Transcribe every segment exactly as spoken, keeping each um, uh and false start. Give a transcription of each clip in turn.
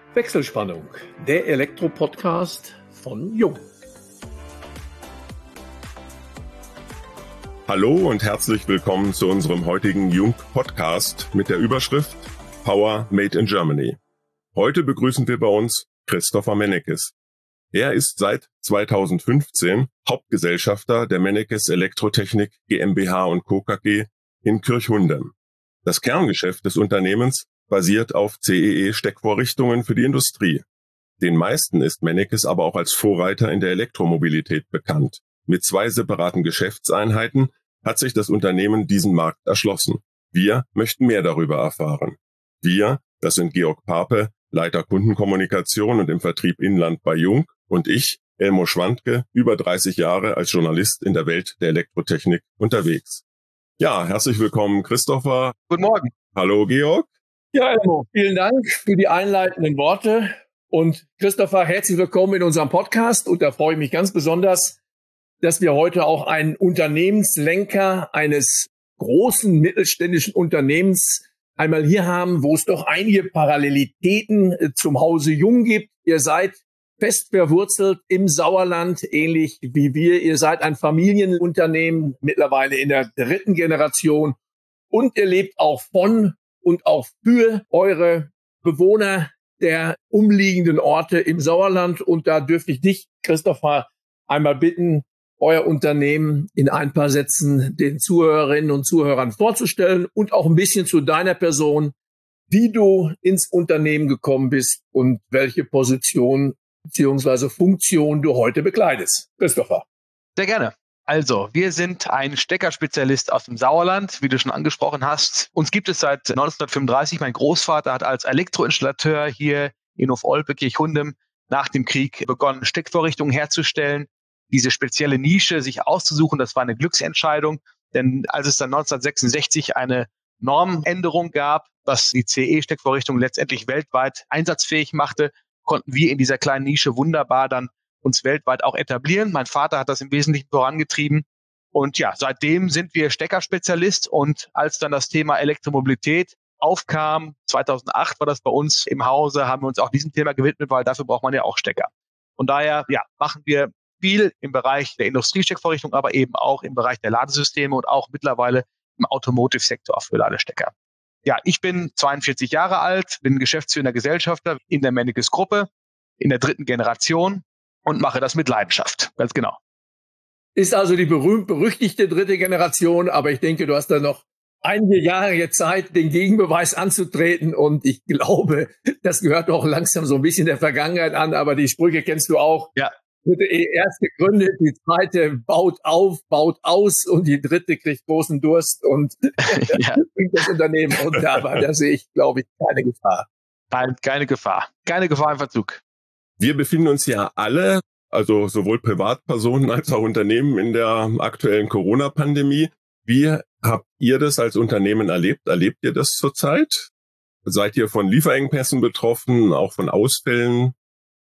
Wechselspannung, der Elektro-Podcast von Jung. Hallo und herzlich willkommen zu unserem heutigen Jung-Podcast mit der Überschrift Power Made in Germany. Heute begrüßen wir bei uns Christopher Mennekes. Er ist seit zweitausendfünfzehn Hauptgesellschafter der Mennekes Elektrotechnik GmbH und Co. KG in Kirchhundem. Das Kerngeschäft des Unternehmens basiert auf C E E-Steckvorrichtungen für die Industrie. Den meisten ist Mennekes aber auch als Vorreiter in der Elektromobilität bekannt. Mit zwei separaten Geschäftseinheiten hat sich das Unternehmen diesen Markt erschlossen. Wir möchten mehr darüber erfahren. Wir, das sind Georg Pape, Leiter Kundenkommunikation und im Vertrieb Inland bei Jung, und ich, Elmo Schwandke, über dreißig Jahre als Journalist in der Welt der Elektrotechnik unterwegs. Ja, herzlich willkommen, Christopher. Guten Morgen. Hallo, Georg. Ja, Elmo, vielen Dank für die einleitenden Worte. Und Christopher, herzlich willkommen in unserem Podcast. Und da freue ich mich ganz besonders, dass wir heute auch einen Unternehmenslenker eines großen mittelständischen Unternehmens einmal hier haben, wo es doch einige Parallelitäten zum Hause Jung gibt. Ihr seid fest verwurzelt im Sauerland, ähnlich wie wir. Ihr seid ein Familienunternehmen, mittlerweile in der dritten Generation. Und ihr lebt auch von und auch für eure Bewohner der umliegenden Orte im Sauerland. Und da dürfte ich dich, Christopher, einmal bitten, euer Unternehmen in ein paar Sätzen den Zuhörerinnen und Zuhörern vorzustellen und auch ein bisschen zu deiner Person, wie du ins Unternehmen gekommen bist und welche Position bzw. Funktion du heute bekleidest. Christopher. Sehr gerne. Also, wir sind ein Steckerspezialist aus dem Sauerland, wie du schon angesprochen hast. Uns gibt es seit neunzehnhundertfünfunddreißig. Mein Großvater hat als Elektroinstallateur hier in Hof-Olpe, Kirchhundem, nach dem Krieg begonnen, Steckvorrichtungen herzustellen. Diese spezielle Nische sich auszusuchen, das war eine Glücksentscheidung. Denn als es dann neunzehnhundertsechsundsechzig eine Normänderung gab, was die C E-Steckvorrichtung letztendlich weltweit einsatzfähig machte, konnten wir in dieser kleinen Nische wunderbar dann uns weltweit auch etablieren. Mein Vater hat das im Wesentlichen vorangetrieben. Und ja, seitdem sind wir Steckerspezialist. Und als dann das Thema Elektromobilität aufkam, zweitausendacht war das bei uns im Hause, haben wir uns auch diesem Thema gewidmet, weil dafür braucht man ja auch Stecker. Von daher ja, machen wir viel im Bereich der Industriesteckvorrichtung, aber eben auch im Bereich der Ladesysteme und auch mittlerweile im Automotive-Sektor für Ladestecker. Ja, ich bin zweiundvierzig Jahre alt, bin geschäftsführender Gesellschafter in der Mennekes Gruppe, in der dritten Generation und mache das mit Leidenschaft, ganz genau. Ist also die berühmt-berüchtigte dritte Generation, aber ich denke, du hast da noch einige Jahre Zeit, den Gegenbeweis anzutreten, und ich glaube, das gehört auch langsam so ein bisschen der Vergangenheit an, aber die Sprüche kennst du auch. Ja. Die erste gründet, die zweite baut auf, baut aus und die dritte kriegt großen Durst und ja. bringt das Unternehmen unter. Aber da sehe ich, glaube ich, keine Gefahr. Nein, keine Gefahr. Keine Gefahr im Verzug. Wir befinden uns ja alle, also sowohl Privatpersonen als auch Unternehmen, in der aktuellen Corona-Pandemie. Wie habt ihr das als Unternehmen erlebt? Erlebt ihr das zurzeit? Seid ihr von Lieferengpässen betroffen, auch von Ausfällen?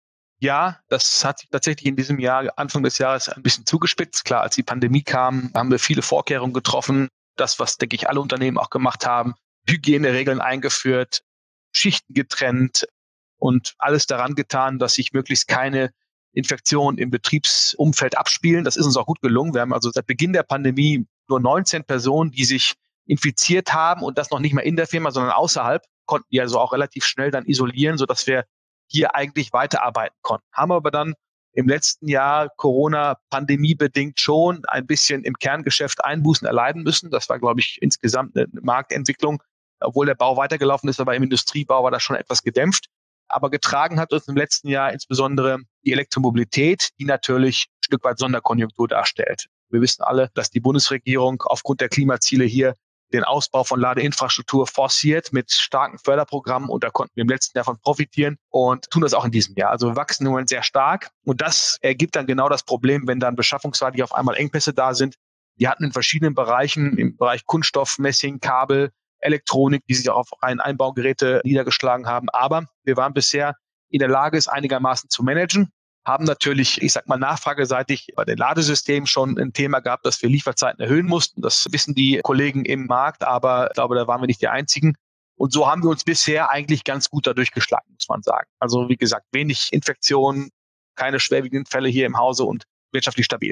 Ja, das hat sich tatsächlich in diesem Jahr, Anfang des Jahres, ein bisschen zugespitzt. Klar, als die Pandemie kam, haben wir viele Vorkehrungen getroffen. Das, was, denke ich, alle Unternehmen auch gemacht haben. Hygieneregeln eingeführt, Schichten getrennt und alles daran getan, dass sich möglichst keine Infektionen im Betriebsumfeld abspielen. Das ist uns auch gut gelungen. Wir haben also seit Beginn der Pandemie nur neunzehn Personen, die sich infiziert haben, und das noch nicht mal in der Firma, sondern außerhalb, konnten die also auch relativ schnell dann isolieren, sodass wir hier eigentlich weiterarbeiten konnten. Haben aber dann im letzten Jahr Corona-Pandemie-bedingt schon ein bisschen im Kerngeschäft Einbußen erleiden müssen. Das war, glaube ich, insgesamt eine Marktentwicklung. Obwohl der Bau weitergelaufen ist, aber im Industriebau war das schon etwas gedämpft. Aber getragen hat uns im letzten Jahr insbesondere die Elektromobilität, die natürlich ein Stück weit Sonderkonjunktur darstellt. Wir wissen alle, dass die Bundesregierung aufgrund der Klimaziele hier den Ausbau von Ladeinfrastruktur forciert mit starken Förderprogrammen, und da konnten wir im letzten Jahr von profitieren und tun das auch in diesem Jahr. Also wir wachsen im Moment sehr stark, und das ergibt dann genau das Problem, wenn dann beschaffungsseitig auf einmal Engpässe da sind. Wir hatten in verschiedenen Bereichen, im Bereich Kunststoff, Messing, Kabel, Elektronik, die sich auch auf rein Einbaugeräte niedergeschlagen haben, aber wir waren bisher in der Lage, es einigermaßen zu managen. Haben natürlich, ich sag mal, nachfrageseitig bei den Ladesystemen schon ein Thema gehabt, dass wir Lieferzeiten erhöhen mussten. Das wissen die Kollegen im Markt, aber ich glaube, da waren wir nicht die Einzigen. Und so haben wir uns bisher eigentlich ganz gut dadurch geschlagen, muss man sagen. Also wie gesagt, wenig Infektionen, keine schwerwiegenden Fälle hier im Hause und wirtschaftlich stabil.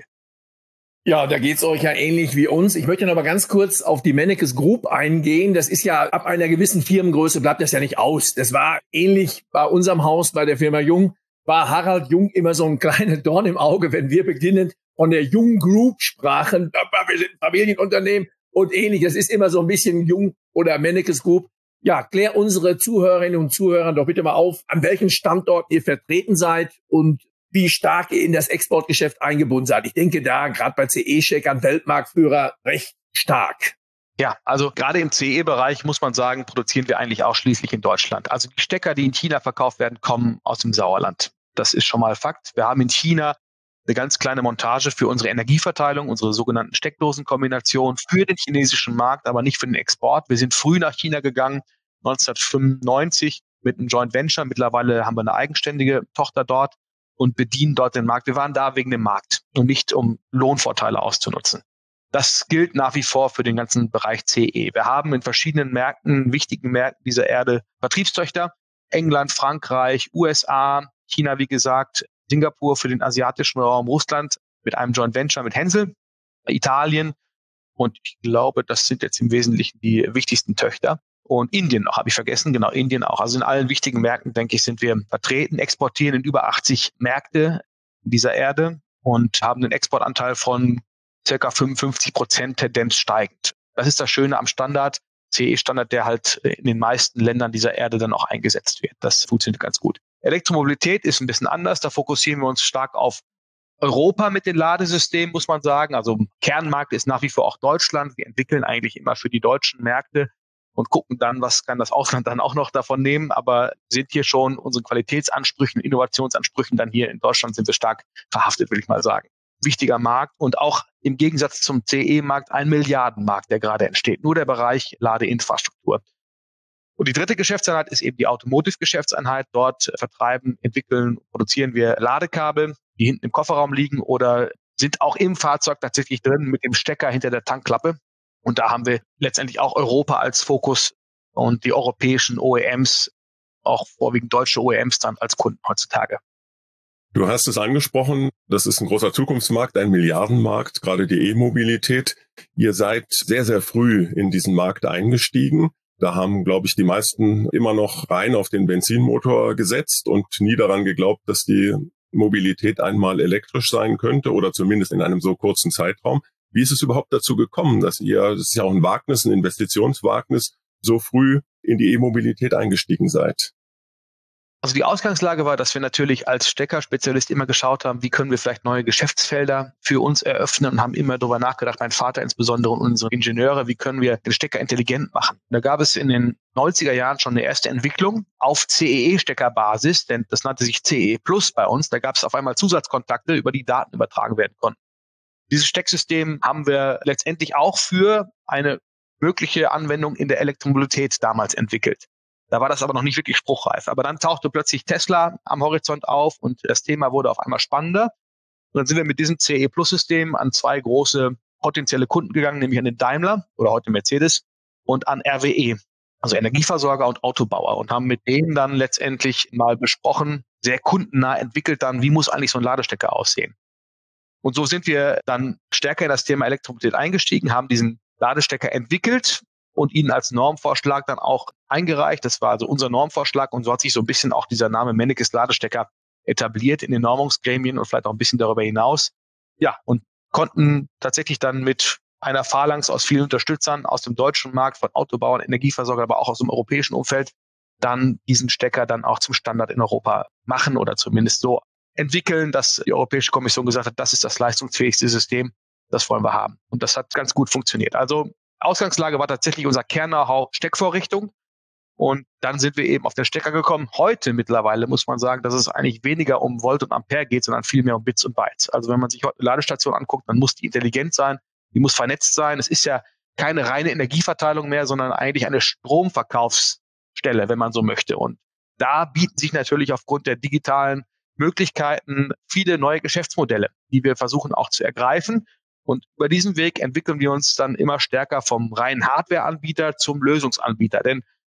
Ja, da geht's euch ja ähnlich wie uns. Ich möchte noch mal ganz kurz auf die Mennekes Group eingehen. Das ist ja ab einer gewissen Firmengröße bleibt das ja nicht aus. Das war ähnlich bei unserem Haus, bei der Firma Jung, war Harald Jung immer so ein kleiner Dorn im Auge, wenn wir beginnend von der Jung Group sprachen. Wir sind ein Familienunternehmen und ähnlich. Das ist immer so ein bisschen Jung oder Mennekes Group. Ja, klär unsere Zuhörerinnen und Zuhörer doch bitte mal auf, an welchen Standorten ihr vertreten seid und wie stark ihr in das Exportgeschäft eingebunden seid. Ich denke da gerade bei C E-Steckern Weltmarktführer recht stark. Ja, also gerade im C E-Bereich muss man sagen, produzieren wir eigentlich ausschließlich in Deutschland. Also die Stecker, die in China verkauft werden, kommen aus dem Sauerland. Das ist schon mal Fakt. Wir haben in China eine ganz kleine Montage für unsere Energieverteilung, unsere sogenannten Steckdosenkombinationen für den chinesischen Markt, aber nicht für den Export. Wir sind früh nach China gegangen, neunzehnhundertfünfundneunzig mit einem Joint Venture. Mittlerweile haben wir eine eigenständige Tochter dort und bedienen dort den Markt. Wir waren da wegen dem Markt und nicht, um Lohnvorteile auszunutzen. Das gilt nach wie vor für den ganzen Bereich C E. Wir haben in verschiedenen Märkten, wichtigen Märkten dieser Erde Vertriebstöchter. England, Frankreich, U S A, China, wie gesagt, Singapur für den asiatischen Raum, Russland mit einem Joint Venture mit Hensel, Italien und ich glaube, das sind jetzt im Wesentlichen die wichtigsten Töchter. Und Indien noch, habe ich vergessen, genau, Indien auch. Also in allen wichtigen Märkten, denke ich, sind wir vertreten, exportieren in über achtzig Märkte dieser Erde und haben einen Exportanteil von circa fünfundfünfzig Prozent, Tendenz steigend. Das ist das Schöne am Standard, C E-Standard, der halt in den meisten Ländern dieser Erde dann auch eingesetzt wird. Das funktioniert ganz gut. Elektromobilität ist ein bisschen anders. Da fokussieren wir uns stark auf Europa mit den Ladesystemen, muss man sagen. Also Kernmarkt ist nach wie vor auch Deutschland. Wir entwickeln eigentlich immer für die deutschen Märkte und gucken dann, was kann das Ausland dann auch noch davon nehmen. Aber sind hier schon unseren Qualitätsansprüchen, Innovationsansprüchen dann hier in Deutschland sind wir stark verhaftet, will ich mal sagen. Wichtiger Markt und auch im Gegensatz zum C E-Markt ein Milliardenmarkt, der gerade entsteht. Nur der Bereich Ladeinfrastruktur. Und die dritte Geschäftseinheit ist eben die Automotive-Geschäftseinheit. Dort vertreiben, entwickeln, produzieren wir Ladekabel, die hinten im Kofferraum liegen oder sind auch im Fahrzeug tatsächlich drin mit dem Stecker hinter der Tankklappe. Und da haben wir letztendlich auch Europa als Fokus und die europäischen O E Ms, auch vorwiegend deutsche O E Ms dann als Kunden heutzutage. Du hast es angesprochen, das ist ein großer Zukunftsmarkt, ein Milliardenmarkt, gerade die E-Mobilität. Ihr seid sehr, sehr früh in diesen Markt eingestiegen. Da haben, glaube ich, die meisten immer noch rein auf den Benzinmotor gesetzt und nie daran geglaubt, dass die Mobilität einmal elektrisch sein könnte oder zumindest in einem so kurzen Zeitraum. Wie ist es überhaupt dazu gekommen, dass ihr, das ist ja auch ein Wagnis, ein Investitionswagnis, so früh in die E-Mobilität eingestiegen seid? Also die Ausgangslage war, dass wir natürlich als Steckerspezialist immer geschaut haben, wie können wir vielleicht neue Geschäftsfelder für uns eröffnen und haben immer darüber nachgedacht, mein Vater insbesondere und unsere Ingenieure, wie können wir den Stecker intelligent machen. Da gab es in den neunziger Jahren schon eine erste Entwicklung auf C E E-Steckerbasis, denn das nannte sich C E Plus bei uns. Da gab es auf einmal Zusatzkontakte, über die Daten übertragen werden konnten. Dieses Stecksystem haben wir letztendlich auch für eine mögliche Anwendung in der Elektromobilität damals entwickelt. Da war das aber noch nicht wirklich spruchreif. Aber dann tauchte plötzlich Tesla am Horizont auf und das Thema wurde auf einmal spannender. Und dann sind wir mit diesem C E Plus-System an zwei große potenzielle Kunden gegangen, nämlich an den Daimler oder heute Mercedes und an R W E, also Energieversorger und Autobauer, und haben mit denen dann letztendlich mal besprochen, sehr kundennah entwickelt dann, wie muss eigentlich so ein Ladestecker aussehen. Und so sind wir dann stärker in das Thema Elektromobilität eingestiegen, haben diesen Ladestecker entwickelt und ihn als Normvorschlag dann auch eingereicht. Das war also unser Normvorschlag und so hat sich so ein bisschen auch dieser Name Mennekes Ladestecker etabliert in den Normungsgremien und vielleicht auch ein bisschen darüber hinaus. Ja, und konnten tatsächlich dann mit einer Phalanx aus vielen Unterstützern aus dem deutschen Markt, von Autobauern, Energieversorgern, aber auch aus dem europäischen Umfeld, dann diesen Stecker dann auch zum Standard in Europa machen oder zumindest so entwickeln, dass die Europäische Kommission gesagt hat, das ist das leistungsfähigste System, das wollen wir haben. Und das hat ganz gut funktioniert. Also Ausgangslage war tatsächlich unser Kern-Know-how Steckvorrichtung und dann sind wir eben auf den Stecker gekommen. Heute mittlerweile muss man sagen, dass es eigentlich weniger um Volt und Ampere geht, sondern viel mehr um Bits und Bytes. Also wenn man sich heute eine Ladestation anguckt, dann muss die intelligent sein, die muss vernetzt sein. Es ist ja keine reine Energieverteilung mehr, sondern eigentlich eine Stromverkaufsstelle, wenn man so möchte. Und da bieten sich natürlich aufgrund der digitalen Möglichkeiten viele neue Geschäftsmodelle, die wir versuchen auch zu ergreifen. Und über diesen Weg entwickeln wir uns dann immer stärker vom reinen Hardware-Anbieter zum Lösungsanbieter. Denn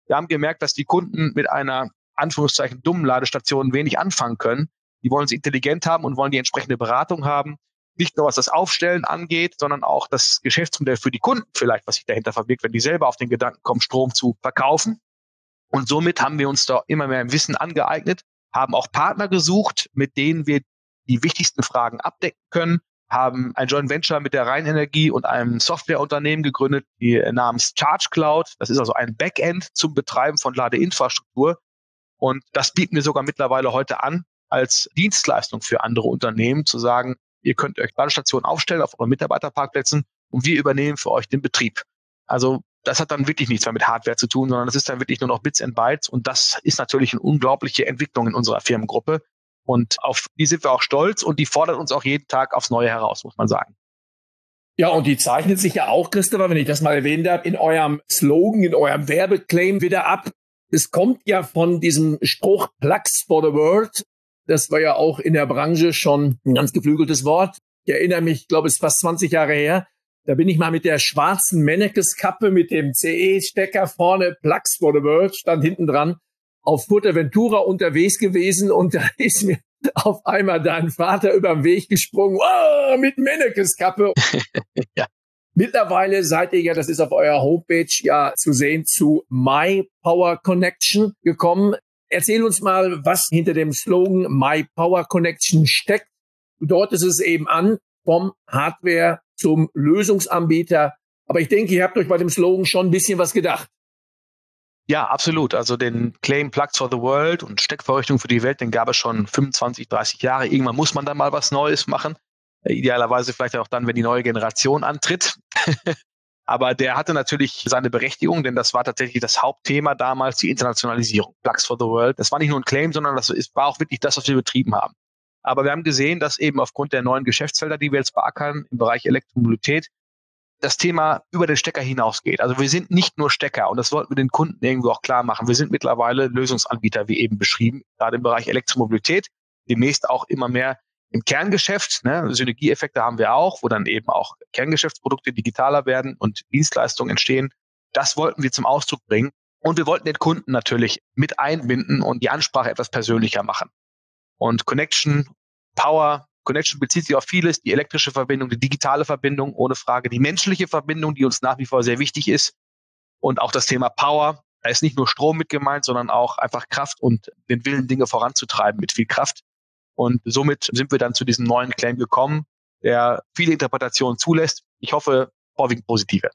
Wir haben gemerkt, dass die Kunden mit einer Anführungszeichen dummen Ladestation wenig anfangen können. Die wollen sie intelligent haben und wollen die entsprechende Beratung haben. Nicht nur was das Aufstellen angeht, sondern auch das Geschäftsmodell für die Kunden vielleicht, was sich dahinter verbirgt, wenn die selber auf den Gedanken kommen, Strom zu verkaufen. Und somit haben wir uns da immer mehr Wissen angeeignet, haben auch Partner gesucht, mit denen wir die wichtigsten Fragen abdecken können, haben ein Joint Venture mit der Rheinenergie und einem Softwareunternehmen gegründet, die namens Charge Cloud. Das ist also ein Backend zum Betreiben von Ladeinfrastruktur. Und das bieten wir sogar mittlerweile heute an als Dienstleistung für andere Unternehmen, zu sagen, ihr könnt euch Ladestationen aufstellen auf euren Mitarbeiterparkplätzen und wir übernehmen für euch den Betrieb. Also das hat dann wirklich nichts mehr mit Hardware zu tun, sondern das ist dann wirklich nur noch Bits and Bytes. Und das ist natürlich eine unglaubliche Entwicklung in unserer Firmengruppe. Und auf die sind wir auch stolz und die fordert uns auch jeden Tag aufs Neue heraus, muss man sagen. Ja, und die zeichnet sich ja auch, Christopher, wenn ich das mal erwähnt habe, in eurem Slogan, in eurem Werbeclaim wieder ab. Es kommt ja von diesem Spruch Plugs for the World. Das war ja auch in der Branche schon ein ganz geflügeltes Wort. Ich erinnere mich, ich glaube, es ist fast zwanzig Jahre her. Da bin ich mal mit der schwarzen Mennekes-Kappe mit dem C E-Stecker vorne, Plugs for the World, stand hinten dran, auf Fuerteventura unterwegs gewesen und da ist mir auf einmal dein Vater über den Weg gesprungen, oh, mit Mennekes-Kappe. Ja. Mittlerweile seid ihr ja, das ist auf eurer Homepage ja zu sehen, zu My Power Connection gekommen. Erzähl uns mal, was hinter dem Slogan My Power Connection steckt. Du deutest es eben an, vom Hardware zum Lösungsanbieter. Aber ich denke, ihr habt euch bei dem Slogan schon ein bisschen was gedacht. Ja, absolut. Also den Claim Plugs for the World und Steckvorrichtung für die Welt, den gab es schon fünfundzwanzig, dreißig Jahre. Irgendwann muss man da mal was Neues machen. Idealerweise vielleicht auch dann, wenn die neue Generation antritt. Aber der hatte natürlich seine Berechtigung, denn das war tatsächlich das Hauptthema damals, die Internationalisierung. Plugs for the World. Das war nicht nur ein Claim, sondern das war auch wirklich das, was wir betrieben haben. Aber wir haben gesehen, dass eben aufgrund der neuen Geschäftsfelder, die wir jetzt beackern, im Bereich Elektromobilität, das Thema über den Stecker hinausgeht. Also wir sind nicht nur Stecker und das wollten wir den Kunden irgendwo auch klar machen. Wir sind mittlerweile Lösungsanbieter, wie eben beschrieben, gerade im Bereich Elektromobilität, demnächst auch immer mehr im Kerngeschäft. Ne? Synergieeffekte haben wir auch, wo dann eben auch Kerngeschäftsprodukte digitaler werden und Dienstleistungen entstehen. Das wollten wir zum Ausdruck bringen. Und wir wollten den Kunden natürlich mit einbinden und die Ansprache etwas persönlicher machen. Und Connection, Power, Connection bezieht sich auf vieles, die elektrische Verbindung, die digitale Verbindung, ohne Frage, die menschliche Verbindung, die uns nach wie vor sehr wichtig ist. Und auch das Thema Power, da ist nicht nur Strom mit gemeint, sondern auch einfach Kraft und den Willen, Dinge voranzutreiben mit viel Kraft. Und somit sind wir dann zu diesem neuen Claim gekommen, der viele Interpretationen zulässt. Ich hoffe, vorwiegend positive.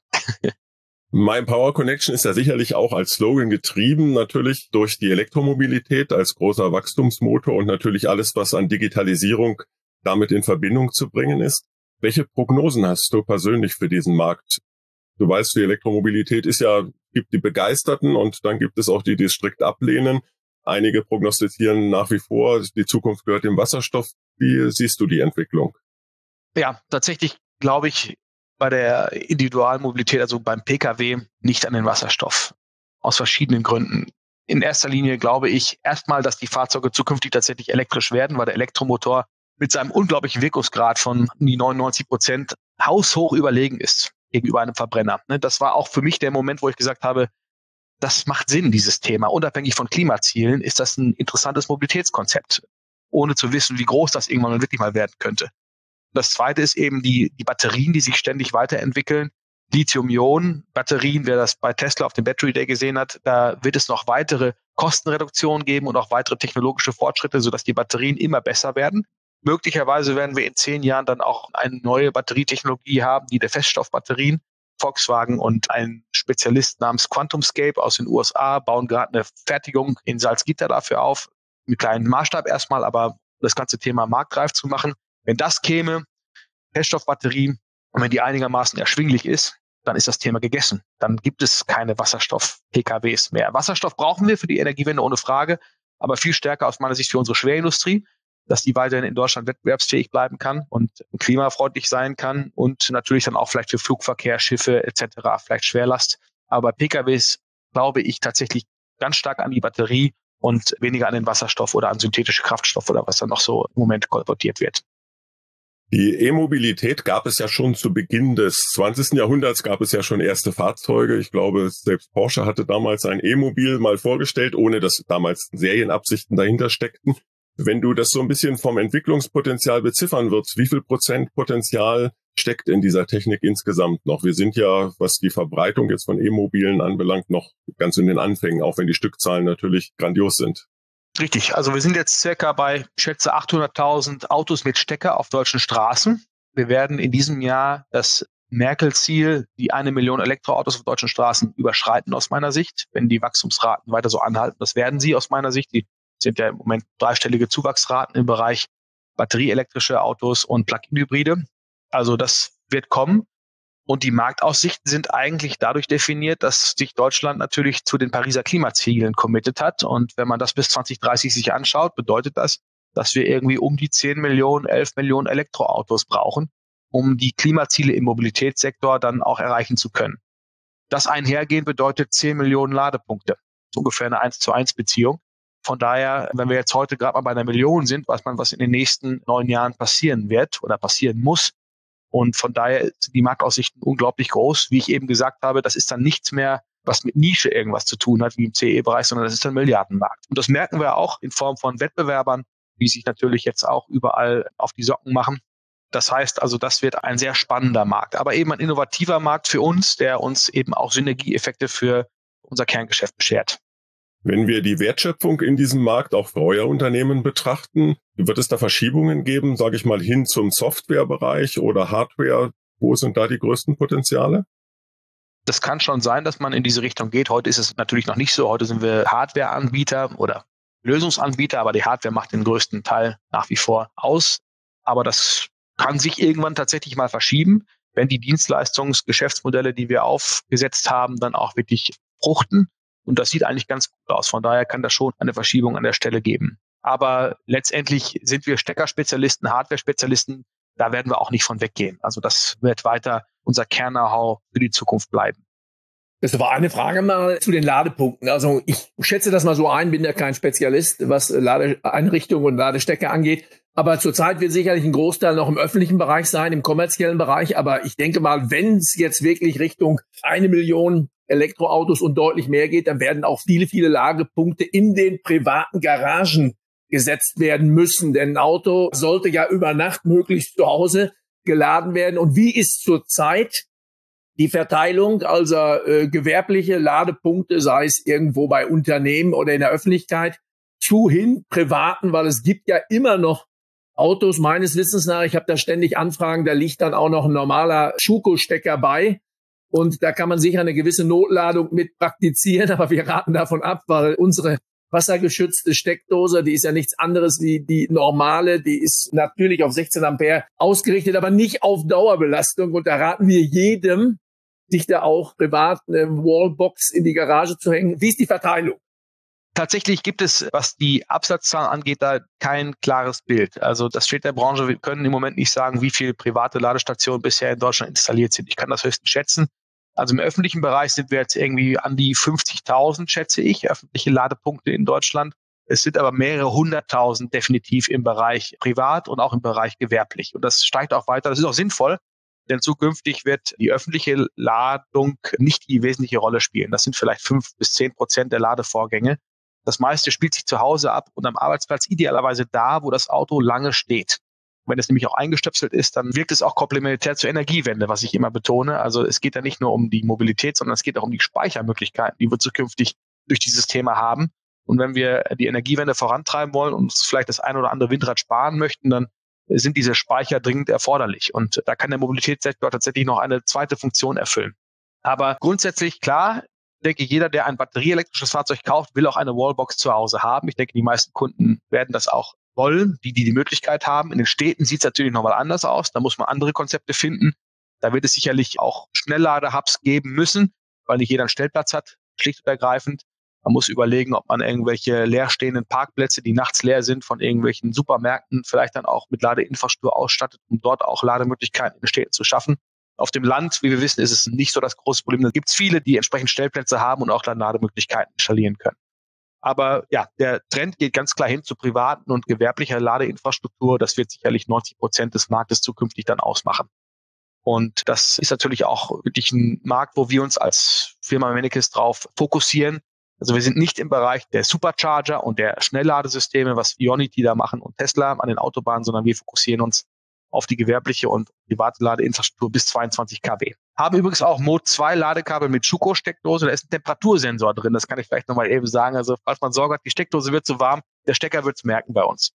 My Power Connection ist ja sicherlich auch als Slogan getrieben, natürlich durch die Elektromobilität als großer Wachstumsmotor und natürlich alles, was an Digitalisierung damit in Verbindung zu bringen ist. Welche Prognosen hast du persönlich für diesen Markt? Du weißt, die Elektromobilität ist ja, gibt die Begeisterten und dann gibt es auch die, die es strikt ablehnen. Einige prognostizieren nach wie vor, die Zukunft gehört dem Wasserstoff. Wie siehst du die Entwicklung? Ja, tatsächlich glaube ich bei der Individualmobilität, also beim P K W, nicht an den Wasserstoff. Aus verschiedenen Gründen. In erster Linie glaube ich erstmal, dass die Fahrzeuge zukünftig tatsächlich elektrisch werden, weil der Elektromotor mit seinem unglaublichen Wirkungsgrad von die neunundneunzig Prozent haushoch überlegen ist gegenüber einem Verbrenner. Das war auch für mich der Moment, wo ich gesagt habe, das macht Sinn, dieses Thema. Unabhängig von Klimazielen ist das ein interessantes Mobilitätskonzept, ohne zu wissen, wie groß das irgendwann wirklich mal werden könnte. Das zweite ist eben die, die Batterien, die sich ständig weiterentwickeln. Lithium-Ionen-Batterien, wer das bei Tesla auf dem Battery Day gesehen hat, da wird es noch weitere Kostenreduktionen geben und auch weitere technologische Fortschritte, sodass die Batterien immer besser werden. Möglicherweise werden wir in zehn Jahren dann auch eine neue Batterietechnologie haben, die der Feststoffbatterien. Volkswagen und ein Spezialist namens QuantumScape aus den U S A bauen gerade eine Fertigung in Salzgitter dafür auf, mit kleinem Maßstab erstmal, aber das ganze Thema marktreif zu machen. Wenn das käme, Feststoffbatterie, und wenn die einigermaßen erschwinglich ist, dann ist das Thema gegessen. Dann gibt es keine Wasserstoff-P K Ws mehr. Wasserstoff brauchen wir für die Energiewende ohne Frage, aber viel stärker aus meiner Sicht für unsere Schwerindustrie, dass die weiterhin in Deutschland wettbewerbsfähig bleiben kann und klimafreundlich sein kann und natürlich dann auch vielleicht für Flugverkehr, Schiffe et cetera, vielleicht Schwerlast. Aber P K Ws glaube ich tatsächlich ganz stark an die Batterie und weniger an den Wasserstoff oder an synthetische Kraftstoffe oder was dann noch so im Moment kolportiert wird. Die E-Mobilität gab es ja schon zu Beginn des zwanzigsten Jahrhunderts, gab es ja schon erste Fahrzeuge. Ich glaube, selbst Porsche hatte damals ein E-Mobil mal vorgestellt, ohne dass damals Serienabsichten dahinter steckten. Wenn du das so ein bisschen vom Entwicklungspotenzial beziffern würdest, wie viel Prozent Potenzial steckt in dieser Technik insgesamt noch? Wir sind ja, was die Verbreitung jetzt von E-Mobilen anbelangt, noch ganz in den Anfängen, auch wenn die Stückzahlen natürlich grandios sind. Richtig, also wir sind jetzt circa bei, ich schätze, achthunderttausend Autos mit Stecker auf deutschen Straßen. Wir werden in diesem Jahr das Merkel-Ziel, die eine Million Elektroautos auf deutschen Straßen überschreiten aus meiner Sicht, wenn die Wachstumsraten weiter so anhalten. Das werden sie aus meiner Sicht. Die sind ja im Moment dreistellige Zuwachsraten im Bereich batterieelektrische Autos und Plug-in-Hybride. Also das wird kommen. Und die Marktaussichten sind eigentlich dadurch definiert, dass sich Deutschland natürlich zu den Pariser Klimazielen committed hat. Und wenn man das bis zwanzig dreißig sich anschaut, bedeutet das, dass wir irgendwie um die zehn Millionen, elf Millionen Elektroautos brauchen, um die Klimaziele im Mobilitätssektor dann auch erreichen zu können. Das einhergehend bedeutet zehn Millionen Ladepunkte. Das ist ungefähr eine eins zu eins Beziehung. Von daher, wenn wir jetzt heute gerade mal bei einer Million sind, weiß man, was in den nächsten neun Jahren passieren wird oder passieren muss. Und von daher sind die Marktaussichten unglaublich groß. Wie ich eben gesagt habe, das ist dann nichts mehr, was mit Nische irgendwas zu tun hat, wie im C E-Bereich, sondern das ist ein Milliardenmarkt. Und das merken wir auch in Form von Wettbewerbern, die sich natürlich jetzt auch überall auf die Socken machen. Das heißt also, das wird ein sehr spannender Markt, aber eben ein innovativer Markt für uns, der uns eben auch Synergieeffekte für unser Kerngeschäft beschert. Wenn wir die Wertschöpfung in diesem Markt auch für euer Unternehmen betrachten, wird es da Verschiebungen geben, sage ich mal, hin zum Softwarebereich oder Hardware? Wo sind da die größten Potenziale? Das kann schon sein, dass man in diese Richtung geht. Heute ist es natürlich noch nicht so. Heute sind wir Hardwareanbieter oder Lösungsanbieter, aber die Hardware macht den größten Teil nach wie vor aus. Aber das kann sich irgendwann tatsächlich mal verschieben, wenn die Dienstleistungsgeschäftsmodelle, die wir aufgesetzt haben, dann auch wirklich fruchten. Und das sieht eigentlich ganz gut aus. Von daher kann das schon eine Verschiebung an der Stelle geben. Aber letztendlich sind wir Steckerspezialisten, Hardware-Spezialisten. Da werden wir auch nicht von weggehen. Also das wird weiter unser Kern-Know-how für die Zukunft bleiben. Das war eine Frage mal zu den Ladepunkten. Also ich schätze das mal so ein, bin ja kein Spezialist, was Ladeeinrichtungen und Ladestecker angeht. Aber zurzeit wird sicherlich ein Großteil noch im öffentlichen Bereich sein, im kommerziellen Bereich. Aber ich denke mal, wenn es jetzt wirklich Richtung eine Million Elektroautos und deutlich mehr geht, dann werden auch viele, viele Ladepunkte in den privaten Garagen gesetzt werden müssen. Denn ein Auto sollte ja über Nacht möglichst zu Hause geladen werden. Und wie ist zurzeit die Verteilung, also äh, gewerbliche Ladepunkte, sei es irgendwo bei Unternehmen oder in der Öffentlichkeit, zu hin privaten, weil es gibt ja immer noch Autos, meines Wissens nach, ich habe da ständig Anfragen, da liegt dann auch noch ein normaler Schuko-Stecker bei. Und da kann man sicher eine gewisse Notladung mit praktizieren, aber wir raten davon ab, weil unsere wassergeschützte Steckdose, die ist ja nichts anderes wie die normale, die ist natürlich auf sechzehn Ampere ausgerichtet, aber nicht auf Dauerbelastung. Und da raten wir jedem, sich da auch privat eine Wallbox in die Garage zu hängen. Wie ist die Verteilung? Tatsächlich gibt es, was die Absatzzahlen angeht, da kein klares Bild. Also das steht der Branche. Wir können im Moment nicht sagen, wie viele private Ladestationen bisher in Deutschland installiert sind. Ich kann das höchstens schätzen. Also im öffentlichen Bereich sind wir jetzt irgendwie an die fünfzigtausend, schätze ich, öffentliche Ladepunkte in Deutschland. Es sind aber mehrere hunderttausend definitiv im Bereich privat und auch im Bereich gewerblich. Und das steigt auch weiter. Das ist auch sinnvoll, denn zukünftig wird die öffentliche Ladung nicht die wesentliche Rolle spielen. Das sind vielleicht fünf bis zehn Prozent der Ladevorgänge. Das meiste spielt sich zu Hause ab und am Arbeitsplatz idealerweise da, wo das Auto lange steht. Wenn es nämlich auch eingestöpselt ist, dann wirkt es auch komplementär zur Energiewende, was ich immer betone. Also es geht ja nicht nur um die Mobilität, sondern es geht auch um die Speichermöglichkeiten, die wir zukünftig durch dieses Thema haben. Und wenn wir die Energiewende vorantreiben wollen und uns vielleicht das ein oder andere Windrad sparen möchten, dann sind diese Speicher dringend erforderlich. Und da kann der Mobilitätssektor tatsächlich noch eine zweite Funktion erfüllen. Aber grundsätzlich klar, ich denke, jeder, der ein batterieelektrisches Fahrzeug kauft, will auch eine Wallbox zu Hause haben. Ich denke, die meisten Kunden werden das auch wollen, die die die Möglichkeit haben. In den Städten sieht es natürlich nochmal anders aus. Da muss man andere Konzepte finden. Da wird es sicherlich auch Schnelllade-Hubs geben müssen, weil nicht jeder einen Stellplatz hat, schlicht und ergreifend. Man muss überlegen, ob man irgendwelche leerstehenden Parkplätze, die nachts leer sind, von irgendwelchen Supermärkten vielleicht dann auch mit Ladeinfrastruktur ausstattet, um dort auch Lademöglichkeiten in den Städten zu schaffen. Auf dem Land, wie wir wissen, ist es nicht so das große Problem. Da gibt es viele, die entsprechend Stellplätze haben und auch dann Lademöglichkeiten installieren können. Aber ja, der Trend geht ganz klar hin zu privaten und gewerblicher Ladeinfrastruktur. Das wird sicherlich neunzig Prozent des Marktes zukünftig dann ausmachen. Und das ist natürlich auch wirklich ein Markt, wo wir uns als Firma Mennekes drauf fokussieren. Also wir sind nicht im Bereich der Supercharger und der Schnellladesysteme, was Ionity da machen und Tesla an den Autobahnen, sondern wir fokussieren uns auf die gewerbliche und private Ladeinfrastruktur bis zweiundzwanzig Kilowatt. Haben übrigens auch Mode zwei Ladekabel mit Schuko-Steckdose. Da ist ein Temperatursensor drin. Das kann ich vielleicht nochmal eben sagen. Also falls man Sorge hat, die Steckdose wird zu warm, der Stecker wird es merken bei uns.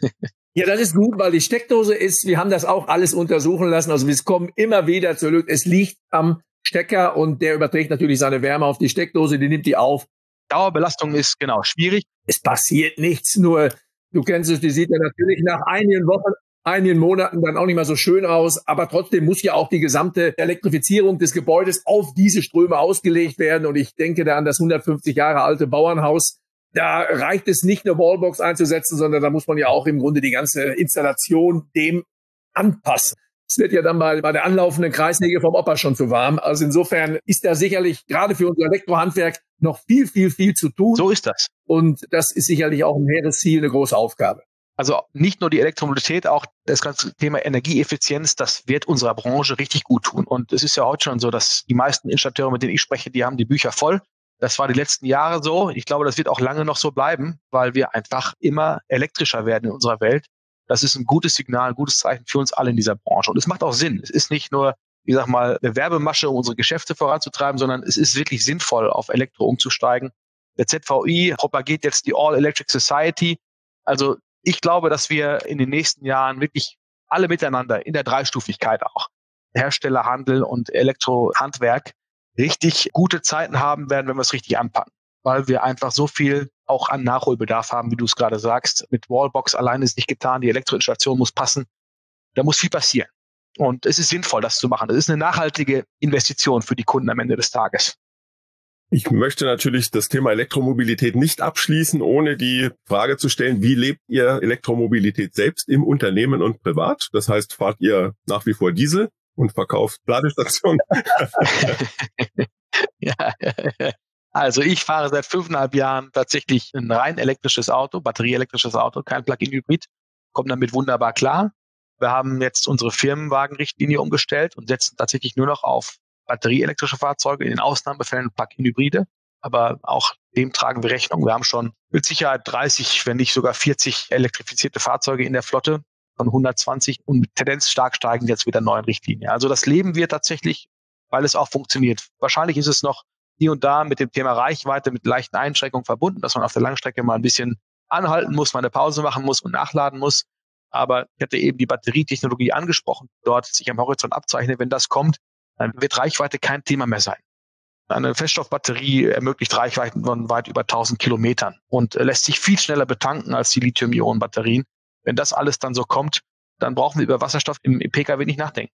Ja, das ist gut, weil die Steckdose ist, wir haben das auch alles untersuchen lassen. Also wir kommen immer wieder zurück. Es liegt am Stecker und der überträgt natürlich seine Wärme auf die Steckdose, die nimmt die auf. Dauerbelastung ist genau schwierig. Es passiert nichts, nur du kennst es, die sieht ja natürlich nach einigen Wochen, einigen Monaten dann auch nicht mehr so schön aus, aber trotzdem muss ja auch die gesamte Elektrifizierung des Gebäudes auf diese Ströme ausgelegt werden und ich denke da an das hundertfünfzig Jahre alte Bauernhaus. Da reicht es nicht, eine Wallbox einzusetzen, sondern da muss man ja auch im Grunde die ganze Installation dem anpassen. Es wird ja dann bei, bei der anlaufenden Kreissäge vom Opa schon zu warm. Also insofern ist da sicherlich gerade für unser Elektrohandwerk noch viel, viel, viel zu tun. So ist das. Und das ist sicherlich auch ein hehres Ziel, eine große Aufgabe. Also nicht nur die Elektromobilität, auch das ganze Thema Energieeffizienz, das wird unserer Branche richtig gut tun. Und es ist ja heute schon so, dass die meisten Installateure, mit denen ich spreche, die haben die Bücher voll. Das war die letzten Jahre so. Ich glaube, das wird auch lange noch so bleiben, weil wir einfach immer elektrischer werden in unserer Welt. Das ist ein gutes Signal, ein gutes Zeichen für uns alle in dieser Branche. Und es macht auch Sinn. Es ist nicht nur, wie sag mal, eine Werbemasche, um unsere Geschäfte voranzutreiben, sondern es ist wirklich sinnvoll, auf Elektro umzusteigen. Der Z V I propagiert jetzt die All-Electric Society. Also ich glaube, dass wir in den nächsten Jahren wirklich alle miteinander in der Dreistufigkeit auch, Hersteller, Handel und Elektrohandwerk, richtig gute Zeiten haben werden, wenn wir es richtig anpacken. Weil wir einfach so viel auch an Nachholbedarf haben, wie du es gerade sagst. Mit Wallbox alleine ist nicht getan, die Elektroinstallation muss passen. Da muss viel passieren. Und es ist sinnvoll, das zu machen. Es ist eine nachhaltige Investition für die Kunden am Ende des Tages. Ich möchte natürlich das Thema Elektromobilität nicht abschließen, ohne die Frage zu stellen, wie lebt ihr Elektromobilität selbst im Unternehmen und privat? Das heißt, fahrt ihr nach wie vor Diesel und verkauft Ladestationen? Ja, also ich fahre seit fünfeinhalb Jahren tatsächlich ein rein elektrisches Auto, batterieelektrisches Auto, kein Plug-in-Hybrid, komme damit wunderbar klar. Wir haben jetzt unsere Firmenwagenrichtlinie umgestellt und setzen tatsächlich nur noch auf batterieelektrische Fahrzeuge, in den Ausnahmefällen Plug-in-Hybride. Aber auch dem tragen wir Rechnung. Wir haben schon mit Sicherheit dreißig, wenn nicht sogar vierzig elektrifizierte Fahrzeuge in der Flotte von hundertzwanzig und mit Tendenz stark steigend jetzt mit der neuen Richtlinie. Also das leben wir tatsächlich, weil es auch funktioniert. Wahrscheinlich ist es noch hier und da mit dem Thema Reichweite mit leichten Einschränkungen verbunden, dass man auf der Langstrecke mal ein bisschen anhalten muss, mal eine Pause machen muss und nachladen muss. Aber ich hatte eben die Batterietechnologie angesprochen, dort sich am Horizont abzeichnet. Wenn das kommt, dann wird Reichweite kein Thema mehr sein. Eine Feststoffbatterie ermöglicht Reichweiten von weit über tausend Kilometern und lässt sich viel schneller betanken als die Lithium-Ionen-Batterien. Wenn das alles dann so kommt, dann brauchen wir über Wasserstoff im P K W nicht nachdenken.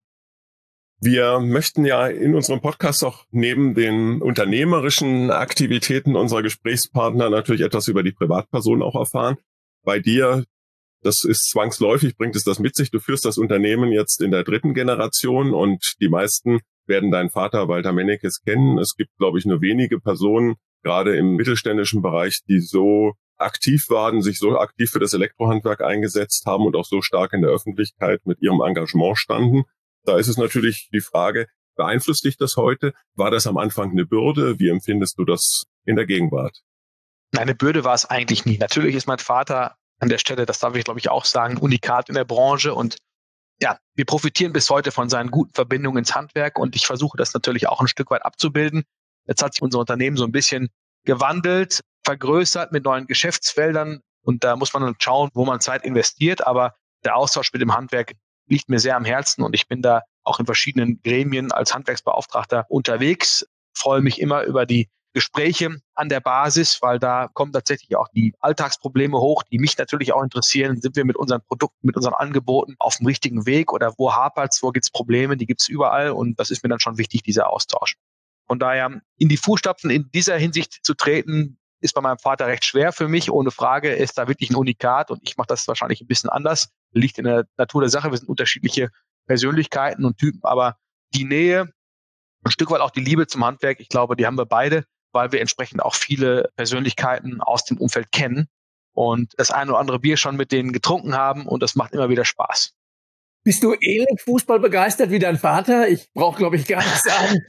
Wir möchten ja in unserem Podcast auch neben den unternehmerischen Aktivitäten unserer Gesprächspartner natürlich etwas über die Privatperson auch erfahren. Bei dir, das ist zwangsläufig, bringt es das mit sich. Du führst das Unternehmen jetzt in der dritten Generation und die meisten werden deinen Vater Walter Mennekes kennen. Es gibt, glaube ich, nur wenige Personen, gerade im mittelständischen Bereich, die so aktiv waren, sich so aktiv für das Elektrohandwerk eingesetzt haben und auch so stark in der Öffentlichkeit mit ihrem Engagement standen. Da ist es natürlich die Frage, beeinflusst dich das heute? War das am Anfang eine Bürde? Wie empfindest du das in der Gegenwart? Eine Bürde war es eigentlich nie. Natürlich ist mein Vater an der Stelle, das darf ich glaube ich auch sagen, ein Unikat in der Branche und ja, wir profitieren bis heute von seinen guten Verbindungen ins Handwerk und ich versuche das natürlich auch ein Stück weit abzubilden. Jetzt hat sich unser Unternehmen so ein bisschen gewandelt, vergrößert mit neuen Geschäftsfeldern und da muss man dann schauen, wo man Zeit investiert, aber der Austausch mit dem Handwerk liegt mir sehr am Herzen und ich bin da auch in verschiedenen Gremien als Handwerksbeauftragter unterwegs, freue mich immer über die Gespräche an der Basis, weil da kommen tatsächlich auch die Alltagsprobleme hoch, die mich natürlich auch interessieren. Sind wir mit unseren Produkten, mit unseren Angeboten auf dem richtigen Weg oder wo hapert's, wo gibt's Probleme? Die gibt's überall und das ist mir dann schon wichtig, dieser Austausch. Von daher in die Fußstapfen in dieser Hinsicht zu treten, ist bei meinem Vater recht schwer für mich. Ohne Frage ist da wirklich ein Unikat und ich mache das wahrscheinlich ein bisschen anders. Liegt in der Natur der Sache. Wir sind unterschiedliche Persönlichkeiten und Typen, aber die Nähe, ein Stück weit auch die Liebe zum Handwerk, ich glaube, die haben wir beide. weil wir entsprechend auch viele Persönlichkeiten aus dem Umfeld kennen und das eine oder andere Bier schon mit denen getrunken haben und das macht immer wieder Spaß. Bist du ähnlich Fußball begeistert wie dein Vater? Ich brauche, glaube ich, gar nicht sagen,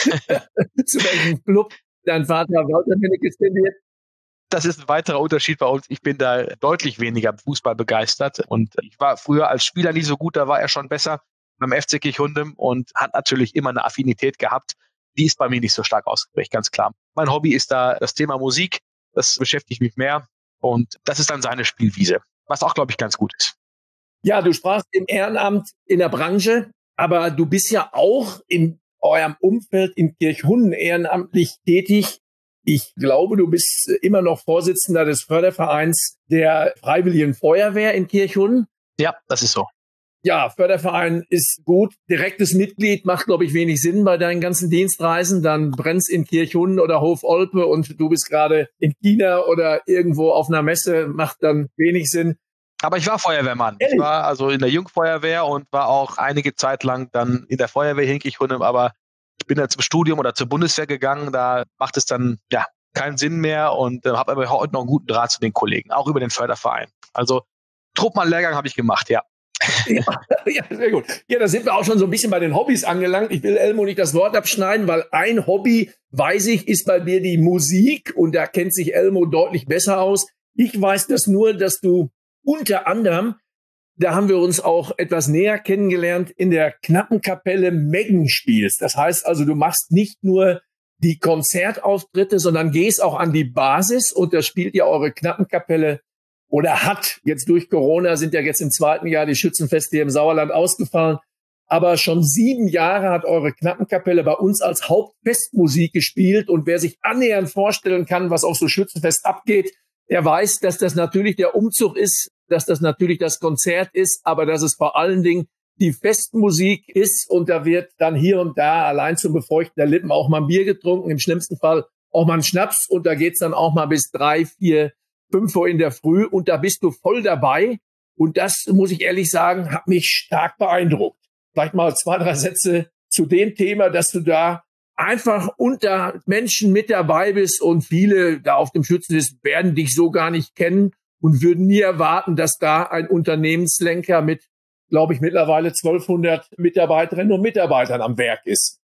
zu welchem Club dein Vater Walter Mennekes tendiert. Das ist ein weiterer Unterschied bei uns. Ich bin da deutlich weniger Fußball begeistert und ich war früher als Spieler nicht so gut, da war er schon besser beim F C Kirchhundem und hat natürlich immer eine Affinität gehabt. Die ist bei mir nicht so stark ausgeprägt, ganz klar. Mein Hobby ist da das Thema Musik, das beschäftigt mich mehr und das ist dann seine Spielwiese, was auch, glaube ich, ganz gut ist. Ja, du sprachst im Ehrenamt in der Branche, aber du bist ja auch in eurem Umfeld in Kirchhundem ehrenamtlich tätig. Ich glaube, du bist immer noch Vorsitzender des Fördervereins der Freiwilligen Feuerwehr in Kirchhundem. Ja, das ist so. Ja, Förderverein ist gut. Direktes Mitglied macht, glaube ich, wenig Sinn bei deinen ganzen Dienstreisen. Dann brennst in Kirchhundem oder Hof-Olpe und du bist gerade in China oder irgendwo auf einer Messe, macht dann wenig Sinn. Aber ich war Feuerwehrmann. Ehrlich? Ich war also in der Jungfeuerwehr und war auch einige Zeit lang dann in der Feuerwehr hier in Kirchhundem, aber ich bin dann zum Studium oder zur Bundeswehr gegangen. Da macht es dann ja keinen Sinn mehr und äh, habe aber heute noch einen guten Draht zu den Kollegen, auch über den Förderverein. Also Truppmann-Lehrgang habe ich gemacht, ja. Ja, ja, sehr gut. Ja, da sind wir auch schon so ein bisschen bei den Hobbys angelangt. Ich will Elmo nicht das Wort abschneiden, weil ein Hobby, weiß ich, ist bei dir die Musik und da kennt sich Elmo deutlich besser aus. Ich weiß das nur, dass du unter anderem, da haben wir uns auch etwas näher kennengelernt, in der Knappenkapelle Meggen spielst. Das heißt also, du machst nicht nur die Konzertauftritte, sondern gehst auch an die Basis und da spielt ja eure Knappenkapelle oder hat, jetzt durch Corona sind ja jetzt im zweiten Jahr die Schützenfeste hier im Sauerland ausgefallen, aber schon sieben Jahre hat eure Knappenkapelle bei uns als Hauptfestmusik gespielt und wer sich annähernd vorstellen kann, was auf so Schützenfest abgeht, der weiß, dass das natürlich der Umzug ist, dass das natürlich das Konzert ist, aber dass es vor allen Dingen die Festmusik ist und da wird dann hier und da allein zum Befeuchten der Lippen auch mal ein Bier getrunken, im schlimmsten Fall auch mal ein Schnaps und da geht's dann auch mal bis drei, vier, fünf Uhr in der Früh und da bist du voll dabei und das, muss ich ehrlich sagen, hat mich stark beeindruckt. Vielleicht mal zwei, drei Sätze zu dem Thema, dass du da einfach unter Menschen mit dabei bist und viele da auf dem Schützenfest werden dich so gar nicht kennen und würden nie erwarten, dass da ein Unternehmenslenker mit, glaube ich, mittlerweile zwölfhundert Mitarbeiterinnen und Mitarbeitern am Werk ist.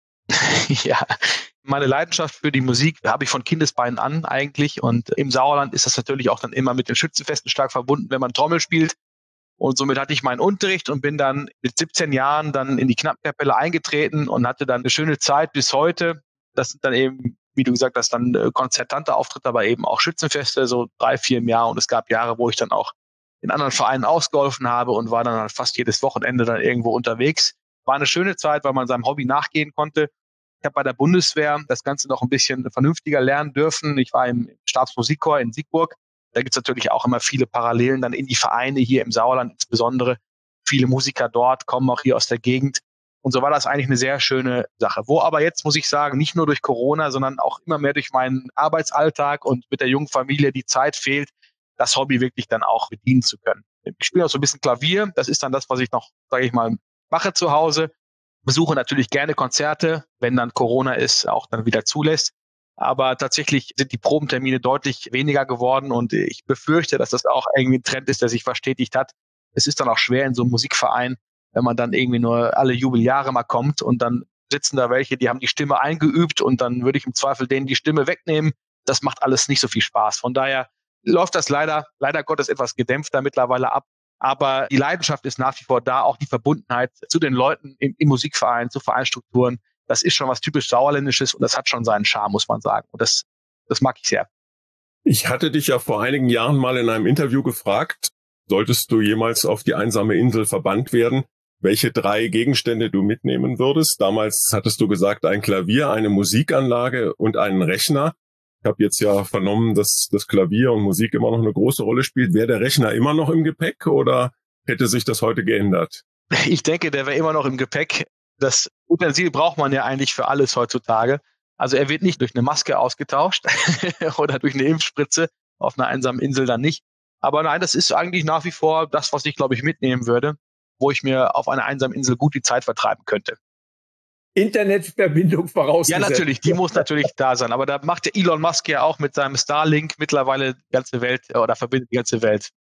Ja, meine Leidenschaft für die Musik habe ich von Kindesbeinen an eigentlich und im Sauerland ist das natürlich auch dann immer mit den Schützenfesten stark verbunden, wenn man Trommel spielt. Und somit hatte ich meinen Unterricht und bin dann mit siebzehn Jahren dann in die Knappenkapelle eingetreten und hatte dann eine schöne Zeit bis heute. Das sind dann eben, wie du gesagt hast, dann konzertante Auftritte, aber eben auch Schützenfeste, so drei, vier im Jahr. Und es gab Jahre, wo ich dann auch in anderen Vereinen ausgeholfen habe und war dann halt fast jedes Wochenende dann irgendwo unterwegs. War eine schöne Zeit, weil man seinem Hobby nachgehen konnte. Ich habe bei der Bundeswehr das Ganze noch ein bisschen vernünftiger lernen dürfen. Ich war im Stabsmusikchor in Siegburg. Da gibt es natürlich auch immer viele Parallelen dann in die Vereine hier im Sauerland insbesondere. Viele Musiker dort kommen auch hier aus der Gegend. Und so war das eigentlich eine sehr schöne Sache. Wo aber jetzt, muss ich sagen, nicht nur durch Corona, sondern auch immer mehr durch meinen Arbeitsalltag und mit der jungen Familie die Zeit fehlt, das Hobby wirklich dann auch bedienen zu können. Ich spiele auch so ein bisschen Klavier. Das ist dann das, was ich noch, sage ich mal, mache zu Hause. Besuche natürlich gerne Konzerte, wenn dann Corona ist, auch dann wieder zulässt. Aber tatsächlich sind die Probentermine deutlich weniger geworden und ich befürchte, dass das auch irgendwie ein Trend ist, der sich verstetigt hat. Es ist dann auch schwer in so einem Musikverein, wenn man dann irgendwie nur alle Jubeljahre mal kommt und dann sitzen da welche, die haben die Stimme eingeübt und dann würde ich im Zweifel denen die Stimme wegnehmen. Das macht alles nicht so viel Spaß. Von daher läuft das leider, leider Gottes etwas gedämpfter mittlerweile ab. Aber die Leidenschaft ist nach wie vor da, auch die Verbundenheit zu den Leuten im, im Musikverein, zu Vereinsstrukturen. Das ist schon was typisch Sauerländisches und das hat schon seinen Charme, muss man sagen. Und das, das mag ich sehr. Ich hatte dich ja vor einigen Jahren mal in einem Interview gefragt, solltest du jemals auf die einsame Insel verbannt werden, welche drei Gegenstände du mitnehmen würdest. Damals hattest du gesagt, ein Klavier, eine Musikanlage und einen Rechner. Ich habe jetzt ja vernommen, dass das Klavier und Musik immer noch eine große Rolle spielt. Wäre der Rechner immer noch im Gepäck oder hätte sich das heute geändert? Ich denke, der wäre immer noch im Gepäck. Das Utensil braucht man ja eigentlich für alles heutzutage. Also er wird nicht durch eine Maske ausgetauscht oder durch eine Impfspritze, auf einer einsamen Insel dann nicht. Aber nein, das ist eigentlich nach wie vor das, was ich, glaube ich, mitnehmen würde, wo ich mir auf einer einsamen Insel gut die Zeit vertreiben könnte. Internetverbindung vorausgesetzt. Ja, natürlich, die muss natürlich da sein. Aber da macht der Elon Musk ja auch mit seinem Starlink mittlerweile die ganze Welt oder verbindet die ganze Welt.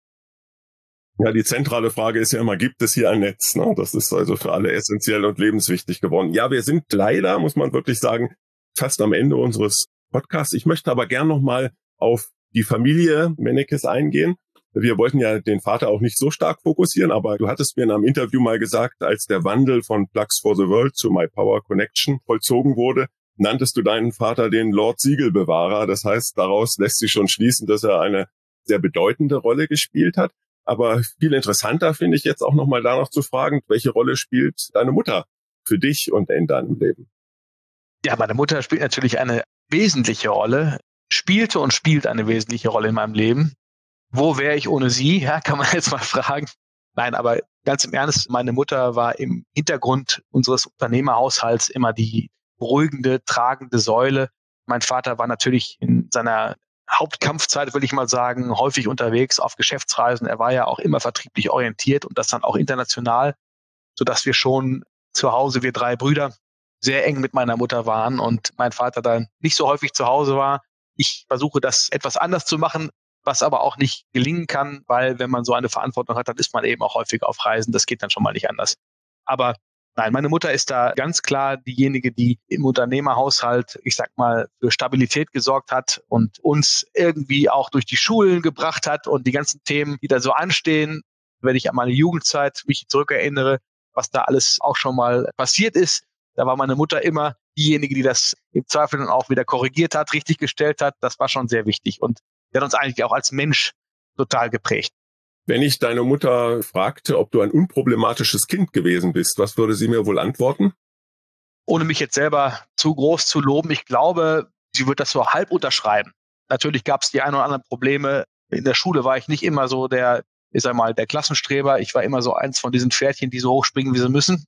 Ja, die zentrale Frage ist ja immer, gibt es hier ein Netz? Ne? Das ist also für alle essentiell und lebenswichtig geworden. Ja, wir sind leider, muss man wirklich sagen, fast am Ende unseres Podcasts. Ich möchte aber gern nochmal auf die Familie Mennekes eingehen. Wir wollten ja den Vater auch nicht so stark fokussieren, aber du hattest mir in einem Interview mal gesagt, als der Wandel von Plugs for the World zu My Power Connection vollzogen wurde, nanntest du deinen Vater den Lord Siegelbewahrer. Das heißt, daraus lässt sich schon schließen, dass er eine sehr bedeutende Rolle gespielt hat. Aber viel interessanter finde ich jetzt auch nochmal danach zu fragen, welche Rolle spielt deine Mutter für dich und in deinem Leben? Ja, meine Mutter spielt natürlich eine wesentliche Rolle, spielte und spielt eine wesentliche Rolle in meinem Leben. Wo wäre ich ohne sie? Ja, kann man jetzt mal fragen. Nein, aber ganz im Ernst, meine Mutter war im Hintergrund unseres Unternehmerhaushalts immer die beruhigende, tragende Säule. Mein Vater war natürlich in seiner Hauptkampfzeit, will ich mal sagen, häufig unterwegs auf Geschäftsreisen. Er war ja auch immer vertrieblich orientiert und das dann auch international, sodass wir schon zu Hause, wir drei Brüder, sehr eng mit meiner Mutter waren und mein Vater dann nicht so häufig zu Hause war. Ich versuche das etwas anders zu machen, was aber auch nicht gelingen kann, weil wenn man so eine Verantwortung hat, dann ist man eben auch häufig auf Reisen. Das geht dann schon mal nicht anders. Aber nein, meine Mutter ist da ganz klar diejenige, die im Unternehmerhaushalt, ich sag mal, für Stabilität gesorgt hat und uns irgendwie auch durch die Schulen gebracht hat und die ganzen Themen, die da so anstehen. Wenn ich an meine Jugendzeit mich zurückerinnere, was da alles auch schon mal passiert ist, da war meine Mutter immer diejenige, die das im Zweifel dann auch wieder korrigiert hat, richtig gestellt hat. Das war schon sehr wichtig und der hat uns eigentlich auch als Mensch total geprägt. Wenn ich deine Mutter fragte, ob du ein unproblematisches Kind gewesen bist, was würde sie mir wohl antworten? Ohne mich jetzt selber zu groß zu loben, ich glaube, sie wird das so halb unterschreiben. Natürlich gab es die ein oder anderen Probleme. In der Schule war ich nicht immer so der, ich sag mal, der Klassenstreber. Ich war immer so eins von diesen Pferdchen, die so hochspringen, wie sie müssen.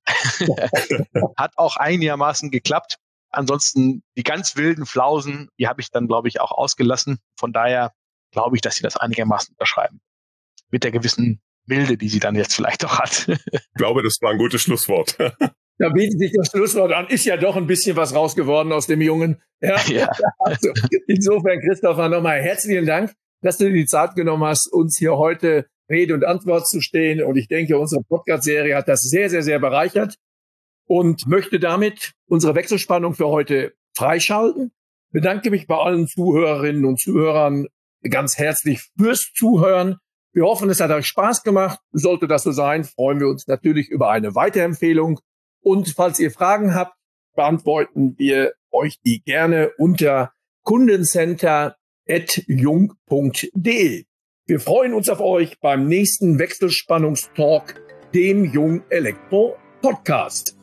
Hat auch einigermaßen geklappt. Ansonsten die ganz wilden Flausen, die habe ich dann, glaube ich, auch ausgelassen. Von daher glaube ich, dass sie das einigermaßen unterschreiben. Mit der gewissen Milde, die sie dann jetzt vielleicht auch hat. Ich glaube, das war ein gutes Schlusswort. Da bietet sich das Schlusswort an. Ist ja doch ein bisschen was raus geworden aus dem Jungen. Ja. Ja. Also, insofern, Christopher, nochmal herzlichen Dank, dass du dir die Zeit genommen hast, uns hier heute Rede und Antwort zu stehen. Und ich denke, unsere Podcast-Serie hat das sehr, sehr, sehr bereichert und möchte damit unsere Wechselspannung für heute freischalten. Bedanke mich bei allen Zuhörerinnen und Zuhörern ganz herzlich fürs Zuhören. Wir hoffen, es hat euch Spaß gemacht. Sollte das so sein, freuen wir uns natürlich über eine Weiterempfehlung. Und falls ihr Fragen habt, beantworten wir euch die gerne unter kundencenter at jung punkt de. Wir freuen uns auf euch beim nächsten Wechselspannungstalk, dem Jung Elektro Podcast.